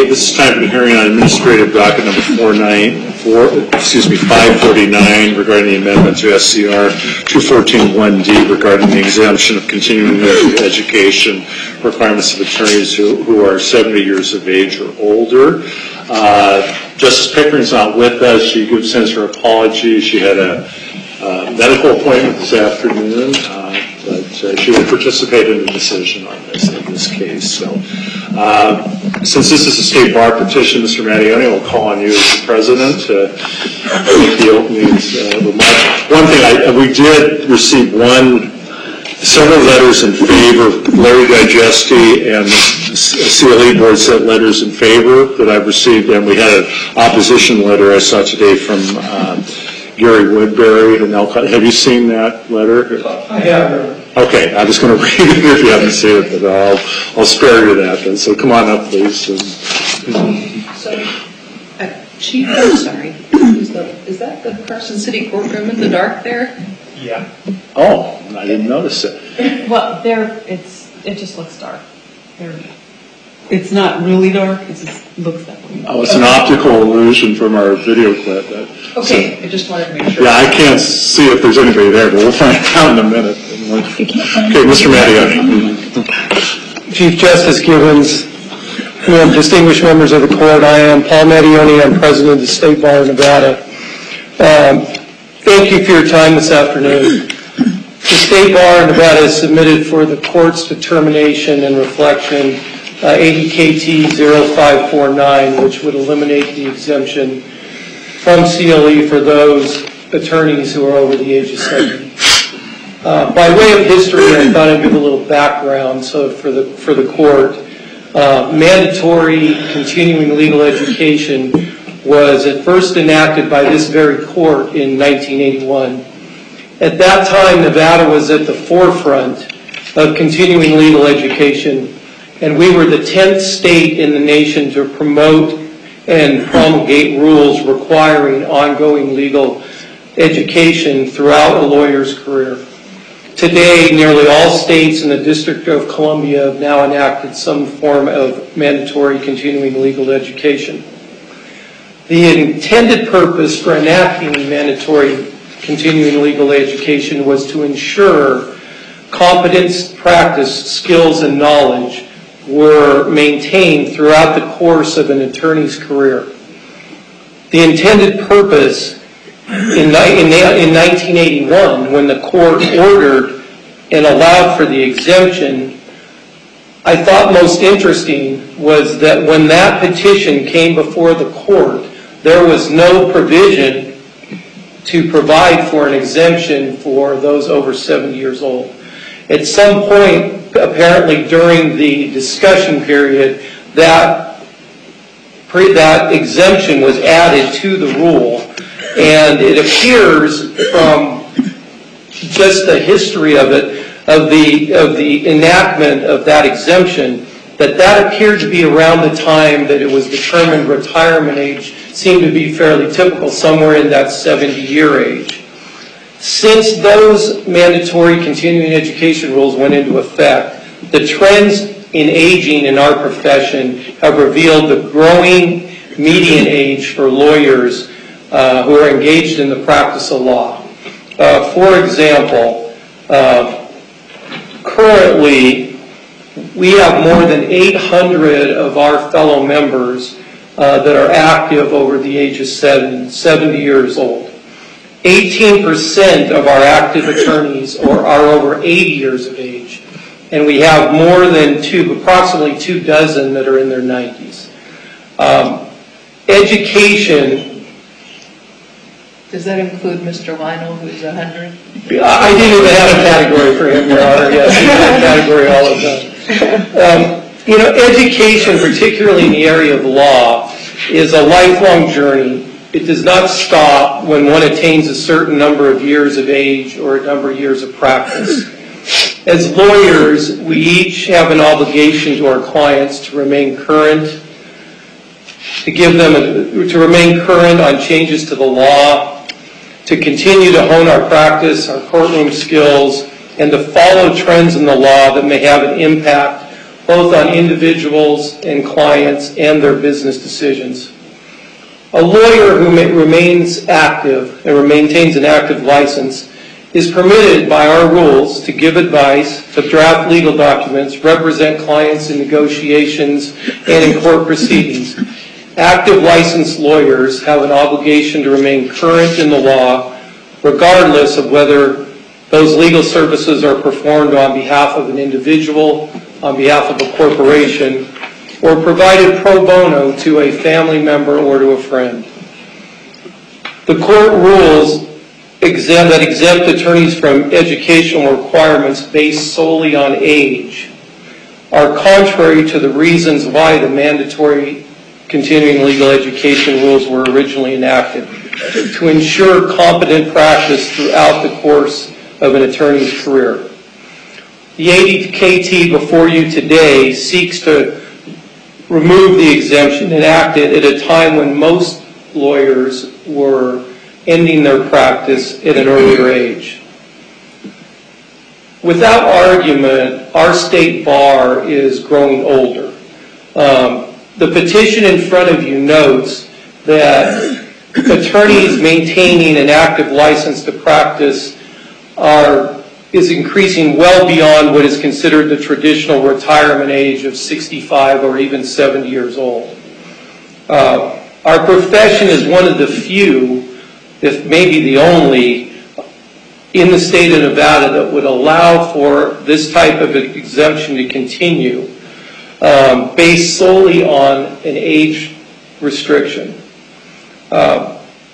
This is time for the hearing on administrative docket number 549 regarding the amendment to SCR 214-1D regarding the exemption of continuing education requirements of attorneys who are 70 years of age or older. Justice Pickering's not with us. She sends her apologies. She had a medical appointment this afternoon, but she will participate in the decision on this case. So, since this is a state bar petition, Mr. Mattioni, will call on you as the president to make the opening remarks. One thing, we did receive several letters in favor. Larry Digesti and the CLE board sent letters in favor that I've received, and we had an opposition letter I saw today from Gary Woodbury and Elkhart. Have you seen that letter? I have. Okay, I'm just going to read it if you haven't seen it, but I'll spare you that. Then. So come on up, please. Chief, I'm sorry. Is that the Carson City courtroom in the dark there? Yeah. Oh, I didn't notice it. Well, it just looks dark. It's not really dark. It just looks that way. Oh, it's an optical illusion from our video clip. Okay, I just wanted to make sure. Yeah, I can't see if there's anybody there, but we'll find out in a minute. Okay, Mr. Mattioni. Chief Justice Gibbons, distinguished members of the court, I am Paul Mattioni. I'm president of the State Bar of Nevada. Thank you for your time this afternoon. The State Bar of Nevada has submitted for the court's determination and reflection 80 KT 0549, which would eliminate the exemption from CLE for those attorneys who are over the age of 70. By way of history, I thought I'd give a little background for the court. Mandatory continuing legal education was at first enacted by this very court in 1981. At that time, Nevada was at the forefront of continuing legal education, and we were the 10th state in the nation to promote and promulgate rules requiring ongoing legal education throughout a lawyer's career. Today, nearly all states in the District of Columbia have now enacted some form of mandatory continuing legal education. The intended purpose for enacting mandatory continuing legal education was to ensure competence, practice, skills, and knowledge were maintained throughout the course of an attorney's career. The intended purpose in 1981, when the court ordered and allowed for the exemption, I thought most interesting was that when that petition came before the court, there was no provision to provide for an exemption for those over 70 years old. At some point, apparently during the discussion period, that exemption was added to the rule, and it appears from just the history of it, of the enactment of that exemption, that appeared to be around the time that it was determined retirement age seemed to be fairly typical, somewhere in that 70-year age. Since those mandatory continuing education rules went into effect, the trends in aging in our profession have revealed the growing median age for lawyers who are engaged in the practice of law. For example, currently we have more than 800 of our fellow members that are active over the age of 70 years old. 18% of our active attorneys are over 80 years of age, and we have more than approximately 24 that are in their 90s. Education. Does that include Mr. Lionel, who's 100? I didn't even have a category for him, Your Honor. Yes, he had a category all of them. Education, particularly in the area of law, is a lifelong journey. It does not stop when one attains a certain number of years of age or a number of years of practice. As lawyers, we each have an obligation to our clients to remain current, to remain current on changes to the law, to continue to hone our practice, our courtroom skills, and to follow trends in the law that may have an impact both on individuals and clients and their business decisions. A lawyer who remains active and maintains an active license is permitted by our rules to give advice, to draft legal documents, represent clients in negotiations and in court proceedings. Active licensed lawyers have an obligation to remain current in the law, regardless of whether those legal services are performed on behalf of an individual, on behalf of a corporation, or provided pro bono to a family member or to a friend. The court rules that exempt attorneys from educational requirements based solely on age are contrary to the reasons why the mandatory continuing legal education rules were originally enacted, to ensure competent practice throughout the course of an attorney's career. The ADKT before you today seeks to remove the exemption enacted at a time when most lawyers were ending their practice at an earlier age. Without argument, our state bar is growing older. The petition in front of you notes that attorneys maintaining an active license to practice is increasing well beyond what is considered the traditional retirement age of 65 or even 70 years old. Our profession is one of the few, if maybe the only, in the state of Nevada that would allow for this type of exemption to continue based solely on an age restriction. Our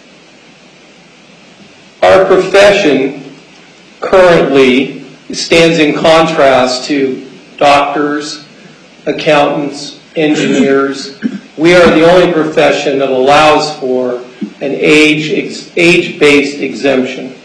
profession currently stands in contrast to doctors, accountants, engineers. We are the only profession that allows for an age-based exemption.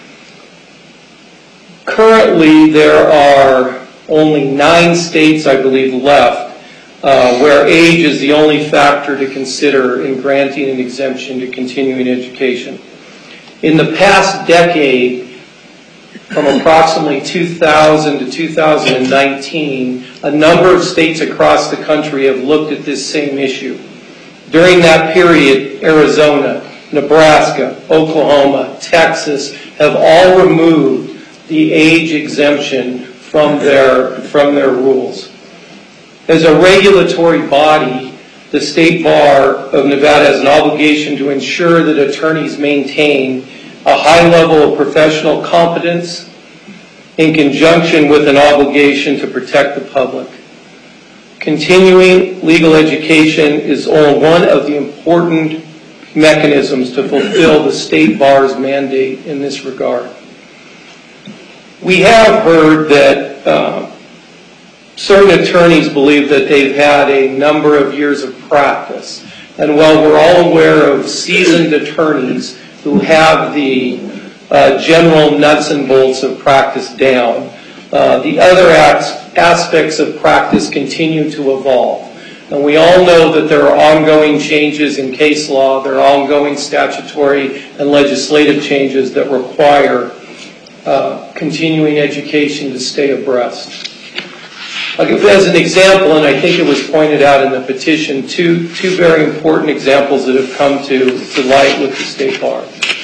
Currently, there are only 9 states, I believe, left where age is the only factor to consider in granting an exemption to continuing education. In the past decade, from approximately 2000 to 2019, a number of states across the country have looked at this same issue. During that period, Arizona, Nebraska, Oklahoma, Texas have all removed the age exemption from their rules. As a regulatory body, the State Bar of Nevada has an obligation to ensure that attorneys maintain a high level of professional competence in conjunction with an obligation to protect the public. Continuing legal education is one of the important mechanisms to fulfill the State Bar's mandate in this regard. We have heard that certain attorneys believe that they've had a number of years of practice. And while we're all aware of seasoned attorneys who have the general nuts and bolts of practice down, the other aspects of practice continue to evolve. And we all know that there are ongoing changes in case law, there are ongoing statutory and legislative changes that require continuing education to stay abreast. I'll give as an example, and I think it was pointed out in the petition, two very important examples that have come to light with the State Bar.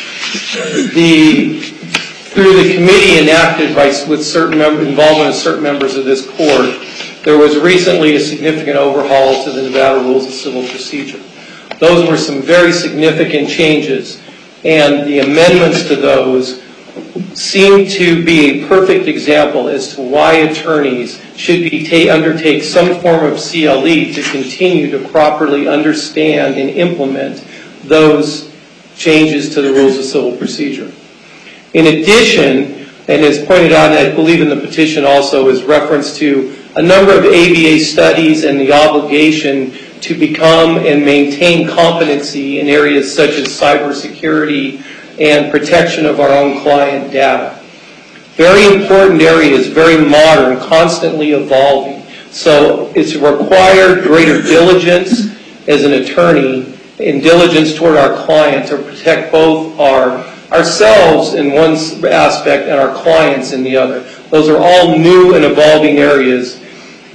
Through the committee enacted with certain involvement of certain members of this court, there was recently a significant overhaul to the Nevada Rules of Civil Procedure. Those were some very significant changes, and the amendments to those seem to be a perfect example as to why attorneys should undertake some form of CLE to continue to properly understand and implement those changes to the Rules of Civil Procedure. In addition, and as pointed out, and I believe in the petition also, is reference to a number of ABA studies and the obligation to become and maintain competency in areas such as cybersecurity and protection of our own client data. Very important areas, very modern, constantly evolving. So it's required greater diligence as an attorney and diligence toward our client to protect both ourselves in one aspect and our clients in the other. Those are all new and evolving areas.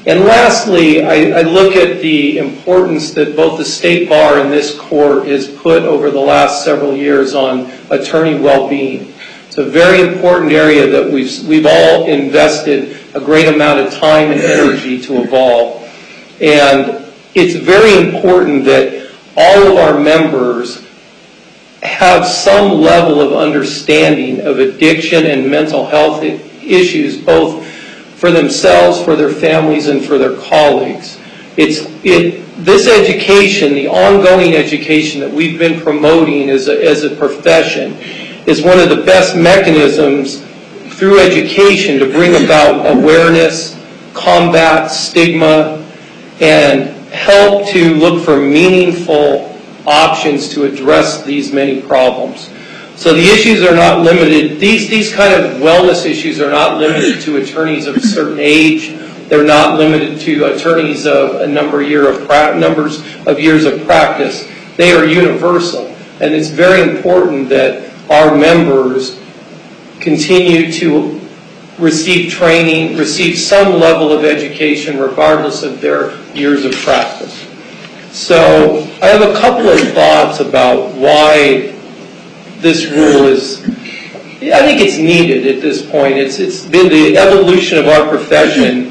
And lastly, I look at the importance that both the State Bar and this court has put over the last several years on attorney well-being. It's a very important area that we've all invested a great amount of time and energy to evolve. And it's very important that all of our members have some level of understanding of addiction and mental health issues, both for themselves, for their families, and for their colleagues. This education, the ongoing education that we've been promoting as a profession, is one of the best mechanisms through education to bring about awareness, combat stigma, and help to look for meaningful options to address these many problems. So the issues are not limited, these kind of wellness issues are not limited to attorneys of a certain age. They're not limited to attorneys of a numbers of years of practice. They are universal. And it's very important that our members continue to receive training, receive some level of education regardless of their years of practice. So I have a couple of thoughts about why this rule is, I think it's needed at this point. It's been the evolution of our profession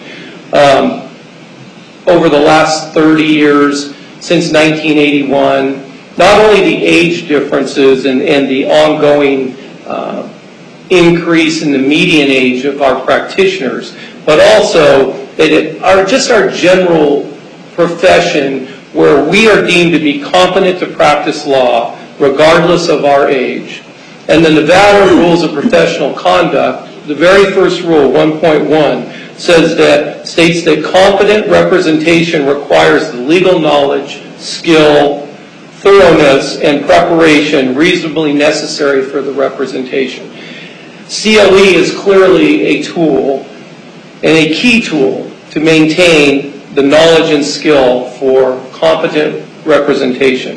over the last 30 years, since 1981. Not only the age differences and the ongoing increase in the median age of our practitioners, but also that our general profession where we are deemed to be competent to practice law regardless of our age. And the Nevada Rules of Professional Conduct, the very first rule, 1.1, states that competent representation requires the legal knowledge, skill, thoroughness, and preparation reasonably necessary for the representation. CLE is clearly a tool and a key tool to maintain the knowledge and skill for competent representation.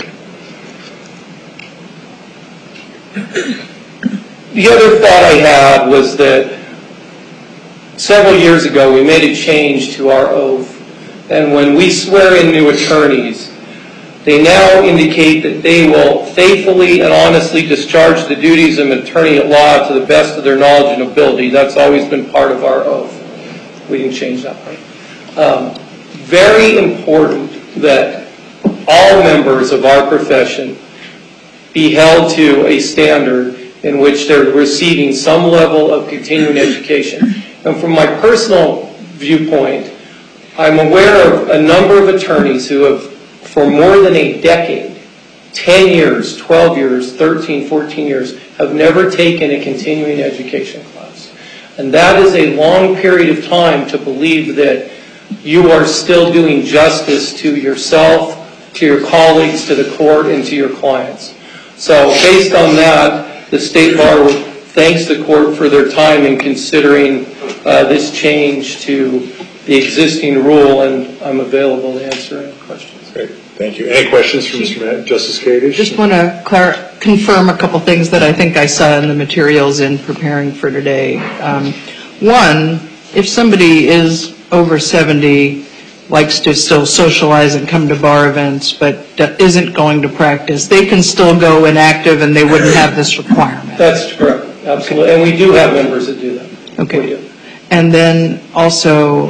The other thought I had was that several years ago we made a change to our oath, and when we swear in new attorneys, they now indicate that they will faithfully and honestly discharge the duties of an attorney at law to the best of their knowledge and ability. That's always been part of our oath. We didn't change that part. Very important that all members of our profession be held to a standard in which they're receiving some level of continuing education. And from my personal viewpoint, I'm aware of a number of attorneys who have, for more than a decade, 10 years, 12 years, 13, 14 years, have never taken a continuing education class. And that is a long period of time to believe that you are still doing justice to yourself, to your colleagues, to the court, and to your clients. So based on that, the State Bar thanks the court for their time in considering this change to the existing rule, and I'm available to answer any questions. Great, thank you. Any questions from Mr. Justice Kadish? Just want to confirm a couple things that I think I saw in the materials in preparing for today. One, if somebody is over 70, likes to still socialize and come to bar events, but isn't going to practice, they can still go inactive and they wouldn't have this requirement. That's correct, absolutely. And we do have members that do that. Okay. And then also,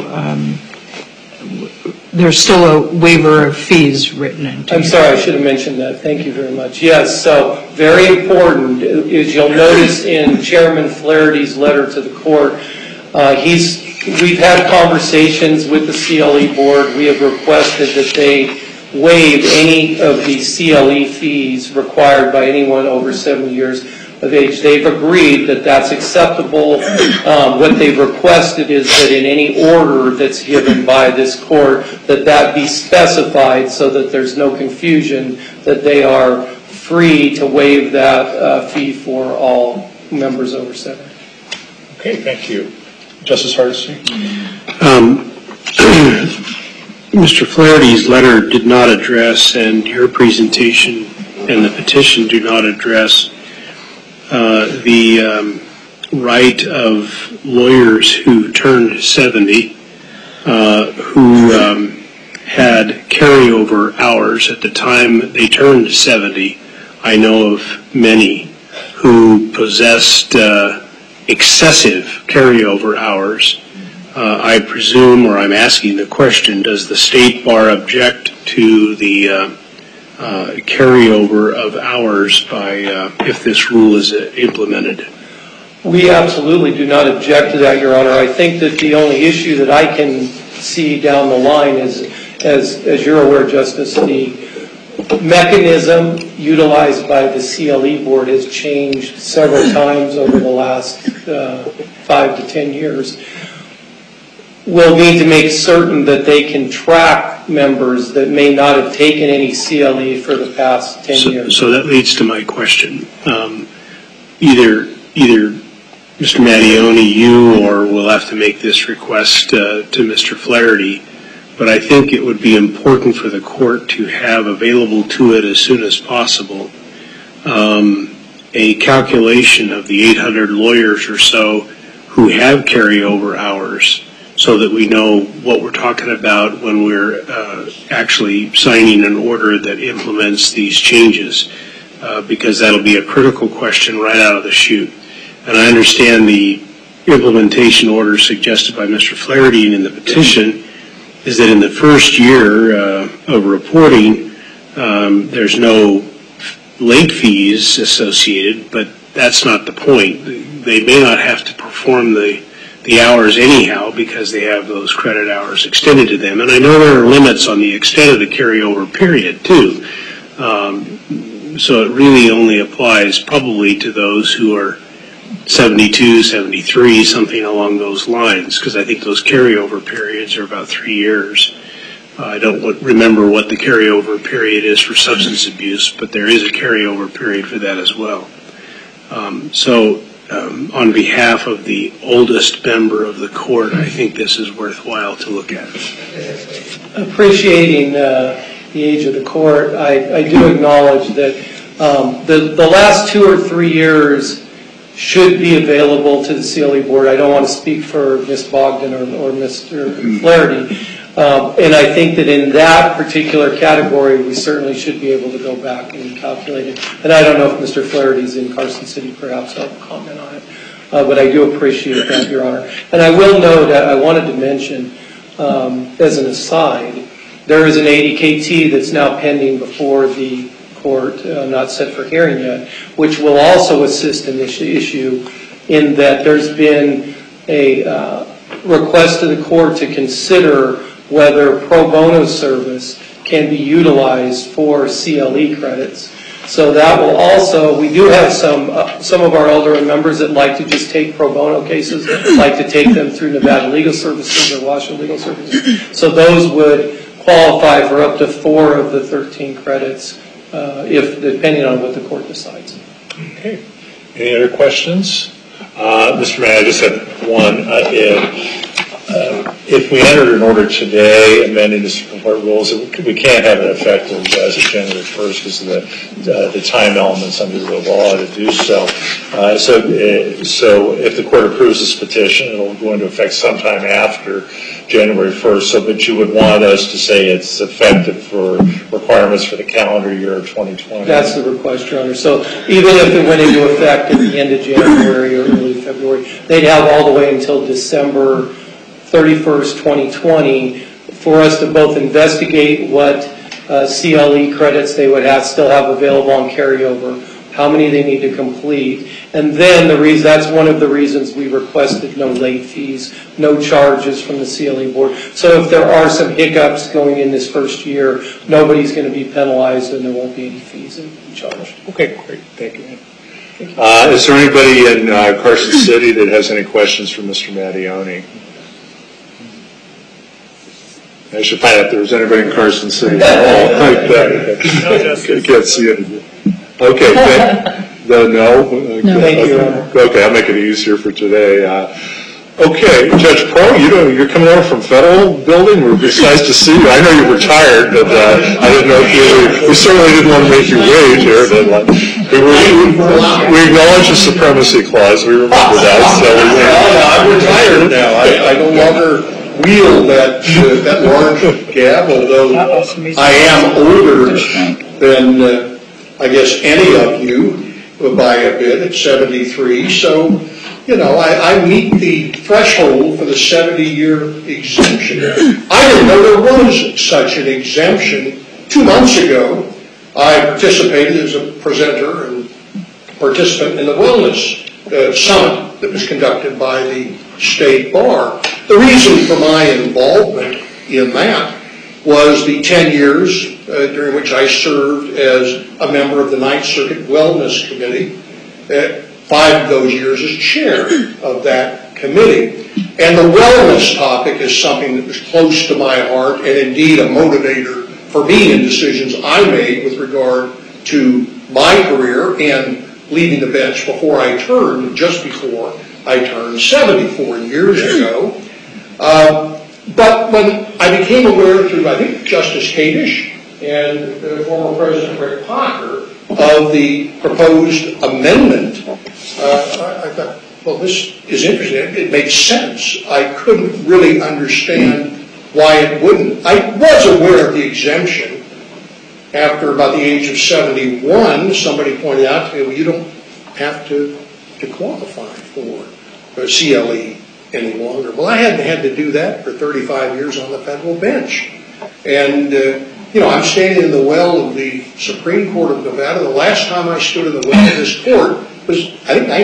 there's still a waiver of fees written into it. I'm sorry, I should have mentioned that. Thank you very much. Yes, so very important, as you'll notice in Chairman Flaherty's letter to the court, we've had conversations with the CLE board. We have requested that they waive any of the CLE fees required by anyone over 70 years of age. They've agreed that that's acceptable. What they've requested is that in any order that's given by this court, that be specified so that there's no confusion, that they are free to waive that fee for all members over 70. Okay, thank you. Justice Hardesty? Mr. Flaherty's letter did not address, and your presentation and the petition do not address the right of lawyers who turned 70 who had carryover hours at the time they turned 70. I know of many who possessed excessive carryover hours. I presume, or I'm asking the question, does the State Bar object to the carryover of hours if this rule is implemented? We absolutely do not object to that, Your Honor. I think that the only issue that I can see down the line is, as you're aware, Justice, the mechanism utilized by the CLE board has changed several times over the last 5 to 10 years. We'll need to make certain that they can track members that may not have taken any CLE for the past 10 years. So that leads to my question. Either Mr. Mattioni, you, or we'll have to make this request to Mr. Flaherty, but I think it would be important for the court to have available to it as soon as possible a calculation of the 800 lawyers or so who have carryover hours, so that we know what we're talking about when we're actually signing an order that implements these changes, because that'll be a critical question right out of the chute. And I understand the implementation order suggested by Mr. Flaherty in the petition is that in the first year of reporting, there's no late fees associated, but that's not the point. They may not have to perform the hours anyhow because they have those credit hours extended to them. And I know there are limits on the extent of the carryover period too. So it really only applies probably to those who are 72, 73, something along those lines, because I think those carryover periods are about 3 years. I don't remember what the carryover period is for substance abuse, but there is a carryover period for that as well. On behalf of the oldest member of the court, I think this is worthwhile to look at. Appreciating the age of the court, I do acknowledge that the last 2 or 3 years should be available to the CLE board. I don't want to speak for Ms. Bogdan or Mr. Flaherty. And I think that in that particular category, we certainly should be able to go back and calculate it. And I don't know if Mr. Flaherty's in Carson City, perhaps I'll comment on it. But I do appreciate that, Your Honor. And I will note that I wanted to mention, as an aside, there is an 80 KT that's now pending before the court, not set for hearing yet, which will also assist in this issue in that there's been a request to the court to consider whether pro bono service can be utilized for CLE credits. So that will also, we do have some of our elder members that like to just take pro bono cases, like to take them through Nevada Legal Services or Washington Legal Services. So those would qualify for up to 4 of the 13 credits, depending on what the court decides. Okay. Any other questions? Mr. Mayor, I just have one. If we entered an order today amending the Supreme Court rules, we can't have it effective as of January 1st because of the time elements under the law to do so. So if the court approves this petition, it will go into effect sometime after January 1st. But you would want us to say it's effective for requirements for the calendar year of 2020. That's the request, Your Honor. So even if it went into effect at the end of January or early February, they'd have all the way until December 31st, 2020 for us to both investigate what CLE credits they would still have available on carryover, how many they need to complete, and then that's one of the reasons we requested no late fees, no charges from the CLE board. So if there are some hiccups going in this first year, nobody's going to be penalized and there won't be any fees charged. Okay, great. Thank you. Is there anybody in Carson City that has any questions for Mr. Mattioni? I should find out if there's anybody in Carson City. I can't see it. Okay, no? No. Thank you, Your Honor. Okay, I'll make it easier for today. Okay, Judge Pro, you're coming over from Federal Building. It's nice to see you. I know you're retired, but I didn't know if we certainly didn't want to make you wait here. But we acknowledge the supremacy clause. We remember that. So I'm retired now. I no longer wield that large gavel, although I am older than, I guess, any of you by a bit at 73. So, I meet the threshold for the 70-year exemption. I didn't know there was such an exemption. 2 months ago, I participated as a presenter and participant in the wellness summit that was conducted by the State Bar. The reason for my involvement in that was the 10 years during which I served as a member of the Ninth Circuit Wellness Committee, 5 of those years as chair of that committee. And the wellness topic is something that was close to my heart and indeed a motivator for me in decisions I made with regard to my career and leaving the bench just before I turned 74 years ago. But when I became aware through, I think, Justice Kadish and former President Rick Parker of the proposed amendment, I thought, well, this is interesting. It makes sense. I couldn't really understand why it wouldn't. I was aware of the exemption. After about the age of 71, somebody pointed out to me, well, you don't have to qualify for CLE any longer. Well, I hadn't had to do that for 35 years on the federal bench. And, I'm standing in the well of the Supreme Court of Nevada. The last time I stood in the well of this court was, I think,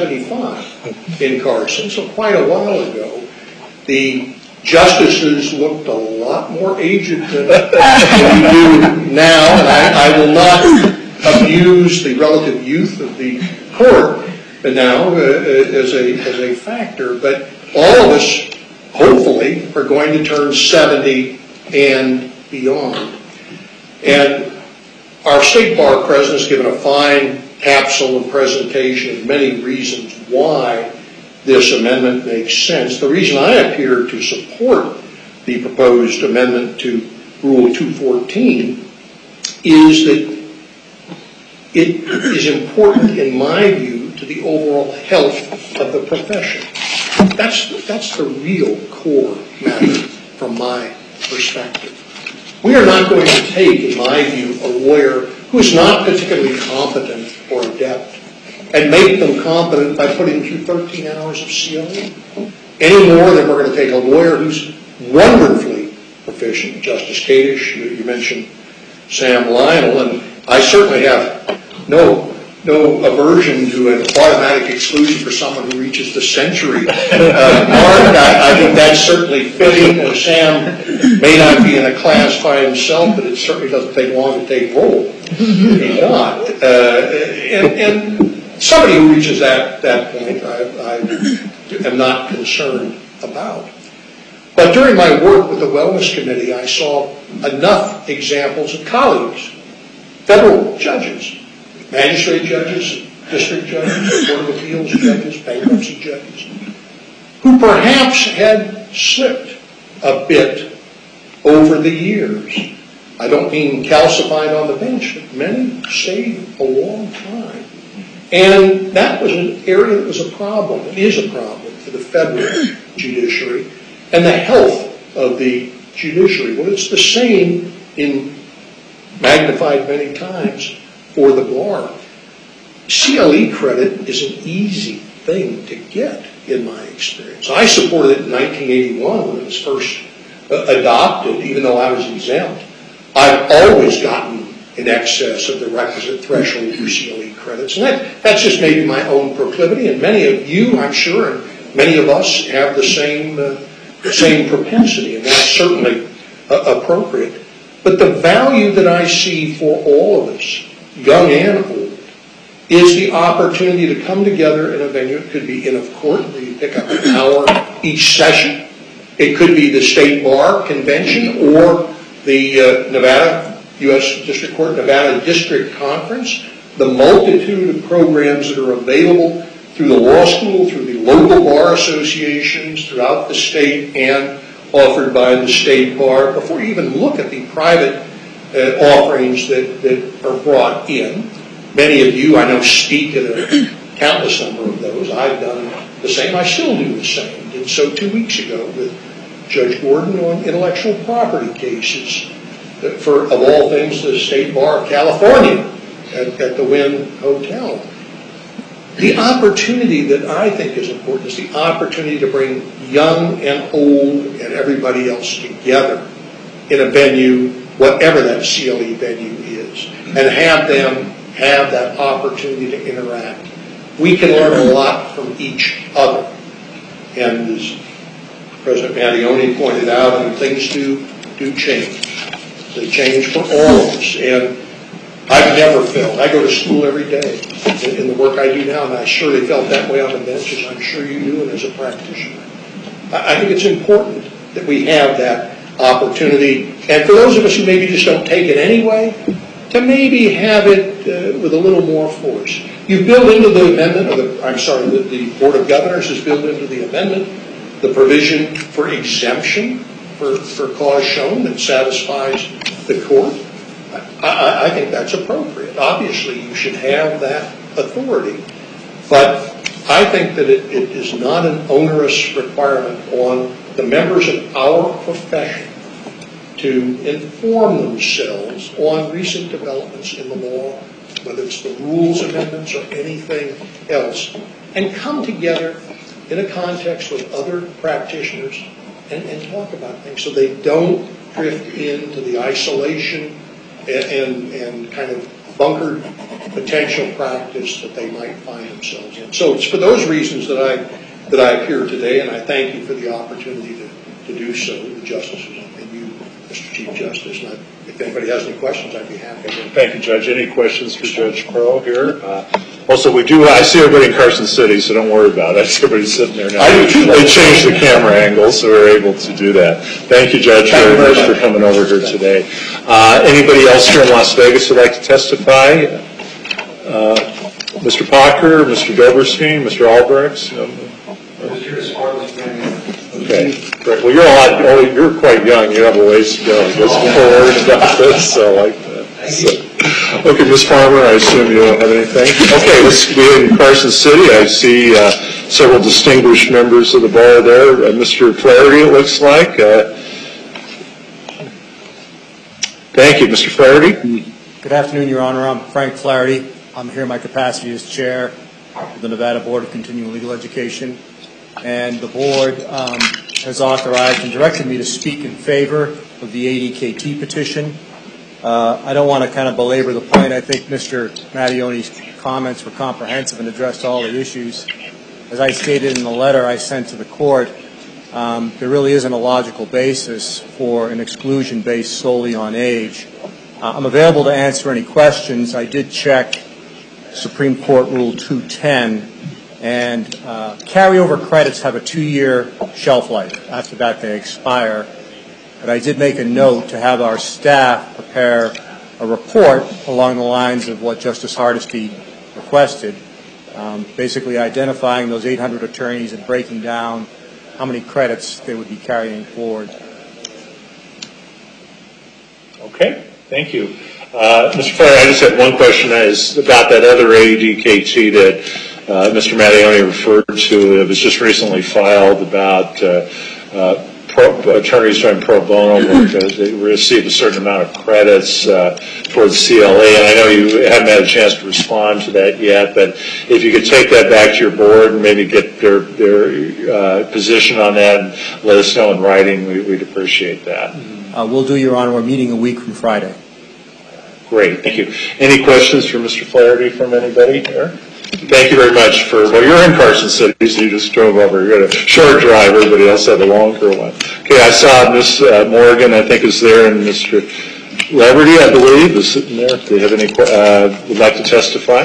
1975 in Carson, so quite a while ago. The justices looked a lot more aged than we do now, and I will not abuse the relative youth of the court now as a factor, but all of us, hopefully, are going to turn 70 and beyond. And our State Bar president has given a fine capsule and presentation of many reasons why this amendment makes sense. The reason I appear to support the proposed amendment to Rule 214 is that it is important, in my view, to the overall health of the profession. That's the real core matter from my perspective. We are not going to take, in my view, a lawyer who is not particularly competent or adept and make them competent by putting through 13 hours of CLE, any more than we're going to take a lawyer who's wonderfully proficient. Justice Kadish, you mentioned Sam Lionel, and I certainly have no aversion to an automatic exclusion for someone who reaches the century mark. I think that's certainly fitting. Sam may not be in a class by himself, but it certainly doesn't take long to take roll. He's not. And somebody who reaches that point, I am not concerned about. But during my work with the Wellness Committee, I saw enough examples of colleagues, federal judges, magistrate judges, district judges, Court of Appeals judges, bankruptcy judges, who perhaps had slipped a bit over the years. I don't mean calcified on the bench, but many stayed a long time. And that was an area that was a problem. It is a problem for the federal judiciary and the health of the judiciary. Well, it's the same magnified many times for the bar. CLE credit is an easy thing to get, in my experience. I supported it in 1981 when it was first adopted, even though I was exempt. I've always gotten in excess of the requisite threshold for CLE credits. And that's just maybe my own proclivity, and many of you, I'm sure, and many of us have the same propensity, and that's certainly appropriate. But the value that I see for all of us, young and old, is the opportunity to come together in a venue. It could be in a court where you pick up an hour each session. It could be the State Bar Convention or the Nevada U.S. District Court Nevada District Conference. The multitude of programs that are available through the law school, through the local bar associations throughout the state, and offered by the State Bar, before you even look at the private offerings that are brought in. Many of you, I know, speak at a countless number of those. I've done the same. I still do the same. Did so 2 weeks ago with Judge Gordon on intellectual property cases for, of all things, the State Bar of California at the Wynn Hotel. The opportunity that I think is important is the opportunity to bring young and old and everybody else together in a venue, whatever that CLE venue is, and have them have that opportunity to interact. We can learn a lot from each other. And as President Mattioni pointed out, and things do change. They change for all of us. And I've never felt, I go to school every day in the work I do now, and I surely felt that way on the bench, as I'm sure you do, and as a practitioner. I think it's important that we have that opportunity, and for those of us who maybe just don't take it anyway, to maybe have it with a little more force. You've built into the amendment, the Board of Governors has built into the amendment the provision for exemption for cause shown that satisfies the court. I think that's appropriate. Obviously, you should have that authority, but I think that it is not an onerous requirement on the members of our profession to inform themselves on recent developments in the law, whether it's the rules amendments or anything else, and come together in a context with other practitioners and talk about things so they don't drift into the isolation and kind of bunkered potential practice that they might find themselves in. So it's for those reasons that I appear today, and I thank you for the opportunity to do so, the justices and you, Mr. Chief Justice. And if anybody has any questions, I'd be happy to. Thank you, Judge. Any questions for Judge Crow here? Also, I see everybody in Carson City, so don't worry about it. I see everybody sitting there now. I do too. They changed the camera angle, so we're able to do that. Thank you, Judge, very much for coming over here today. Anybody else here in Las Vegas would like to testify? Mr. Parker, Mr. Doberstein, Mr. Albrecht? Okay, great. Well, you're quite young. You have a ways to go. Let's forward about this, so I like that. So. Okay, Ms. Farmer, I assume you don't have anything? Okay, let's be in Carson City. I see several distinguished members of the bar there. Mr. Flaherty, it looks like. Thank you, Mr. Flaherty. Good afternoon, Your Honor. I'm Frank Flaherty. I'm here in my capacity as chair of the Nevada Board of Continuing Legal Education. And the board has authorized and directed me to speak in favor of the ADKT petition. I don't want to kind of belabor the point. I think Mr. Mattioni's comments were comprehensive and addressed all the issues. As I stated in the letter I sent to the court, there really isn't a logical basis for an exclusion based solely on age. I'm available to answer any questions. I did check Supreme Court Rule 210, and carryover credits have a 2-year shelf life. After that, they expire. But I did make a note to have our staff prepare a report along the lines of what Justice Hardesty requested, basically identifying those 800 attorneys and breaking down how many credits they would be carrying forward. Okay, thank you. Mr. Flaherty, I just had one question about that other ADKT that Mr. Mattioni referred to. It was just recently filed about attorneys doing pro bono work. They receive a certain amount of credits towards CLE, and I know you haven't had a chance to respond to that yet, but if you could take that back to your board and maybe get their position on that and let us know in writing, we'd appreciate that. Will do, Your Honor. We're meeting a week from Friday. Great, thank you. Any questions for Mr. Flaherty from anybody here? Thank you very much well, you're in Carson City, so you just drove over. You got a short drive, everybody else had a longer one. Okay, I saw Ms. Morgan, I think, is there, and Mr. Leverty, I believe, is sitting there. Do you have any, would like to testify?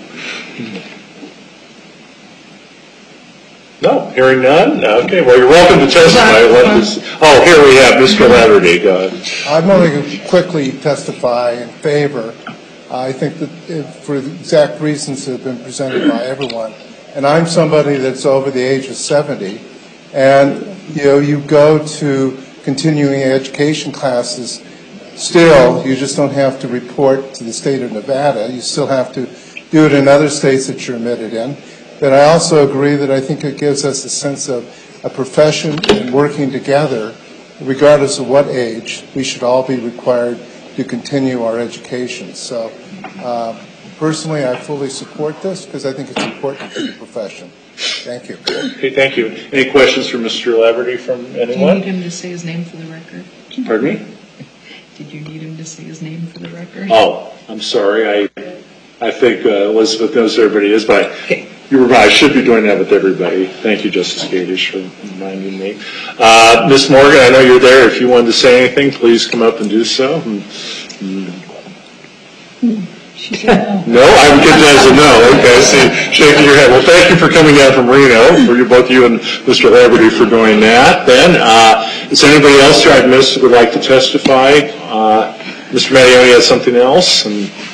No, hearing none? Okay, well, you're welcome to testify. Here we have Mr. Leverty. Go ahead. I'm only going to quickly testify in favor. I think that for the exact reasons that have been presented by everyone. And I'm somebody that's over the age of 70. And, you go to continuing education classes. Still, you just don't have to report to the state of Nevada. You still have to do it in other states that you're admitted in. But I also agree that I think it gives us a sense of a profession and working together, regardless of what age, we should all be required to continue our education. So personally, I fully support this because I think it's important for the profession. Thank you. Okay, thank you. Any questions for Mr. Laverty from Do you anyone? need him to say his name for the record? Pardon me? Did you need him to say his name for the record? Oh, I'm sorry. I think Elizabeth knows who everybody is, but I should be doing that with everybody. Thank you, Justice Gadish, for reminding me. Ms. Morgan, I know you're there. If you wanted to say anything, please come up and do so. She said no. No, I'm getting that as a no. Okay, see, shaking your head. Well, thank you for coming down from Reno, for both you and Mr. Laverty for doing that. Then, is there anybody else here I've missed that would like to testify? Mr. Mattioni has something else?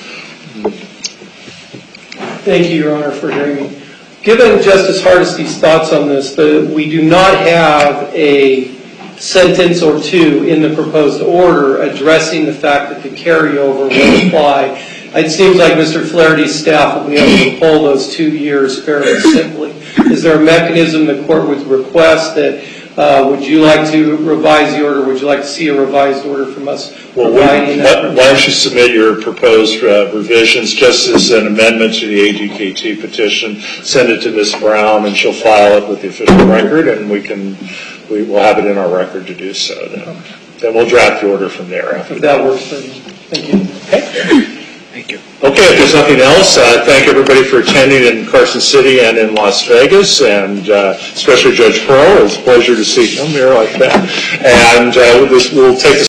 Thank you, Your Honor, for hearing me. Given Justice Hardesty's thoughts on this, we do not have a sentence or two in the proposed order addressing the fact that the carryover will apply. It seems like Mr. Flaherty's staff will be able to pull those 2 years fairly simply. Is there a mechanism the court would request that, would you like to revise the order? Would you like to see a revised order from us? Well, why don't you submit your proposed revisions just as an amendment to the AGKT petition, send it to Ms. Brown, and she'll file it with the official record, and we'll have it in our record to do so. Then we'll draft the order from there. If that works for me. Thank you. Okay. Thank you. Okay, if there's nothing else, thank everybody for attending in Carson City and in Las Vegas, and especially Judge Pearl. It's a pleasure to see him here like that. And we'll take this